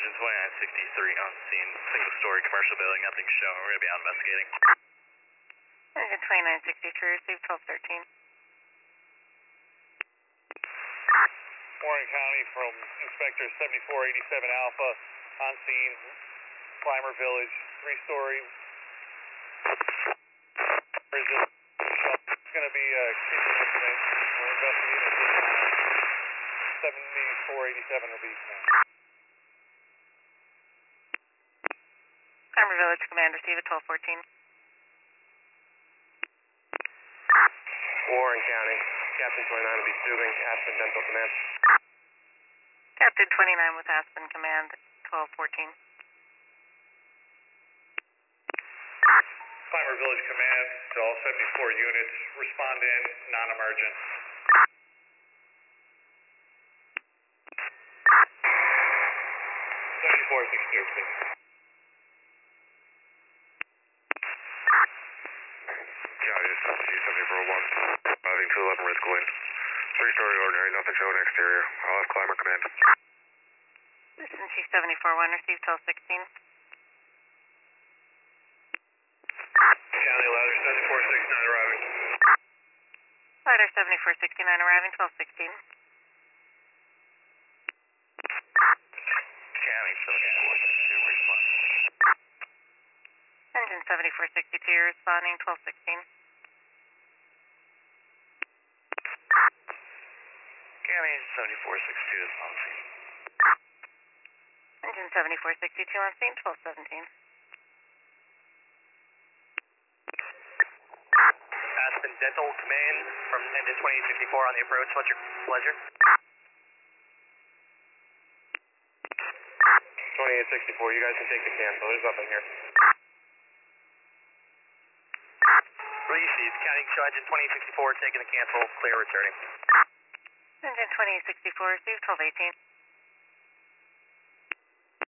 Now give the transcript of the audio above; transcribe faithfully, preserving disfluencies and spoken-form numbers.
Engine twenty-nine sixty-three on scene, single story commercial building, nothing shown. We're going to be out investigating. Engine twenty-nine sixty-three, receive twelve thirteen. Warren County from Inspector seventy-four eighty-seven Alpha on scene, Climber Village, three-story prison. It's going to be a kitchen incident. We're investigating seventy-four eighty-seven will be now. Climber Village Command, receive at twelve fourteen. Warren County, Captain twenty-nine will be Subing, Aspen Dental Command. Captain twenty-nine with Aspen Command, twelve fourteen. Climber Village Command to all seventy-four units, respond in, non-emergent. seventy-four sixty-two, please. County, this is G seventy-four one, driving two eleven Red Glen. Three-story ordinary, nothing showing exterior. I'll have Climber Command. This is Chief seventy-four one, receive twelve sixteen. County ladder seventy-four sixty-nine arriving. Ladder seventy-four sixty-nine arriving, twelve sixteen. County seventy-four sixty-two, respond. Engine seventy-four sixty-two, responding, twelve sixteen. County seventy-four sixty-two is on scene. Engine seventy-four sixty-two on scene, twelve seventeen. Aspen Dental Command from Engine twenty-eight sixty-four on the approach. What's your pleasure? twenty-eight sixty-four, you guys can take the cancel. There's nothing here. Received. County show Engine twenty-eight sixty-four taking the cancel. Clear returning. Engine twenty-eight sixty-four, receive twelve eighteen.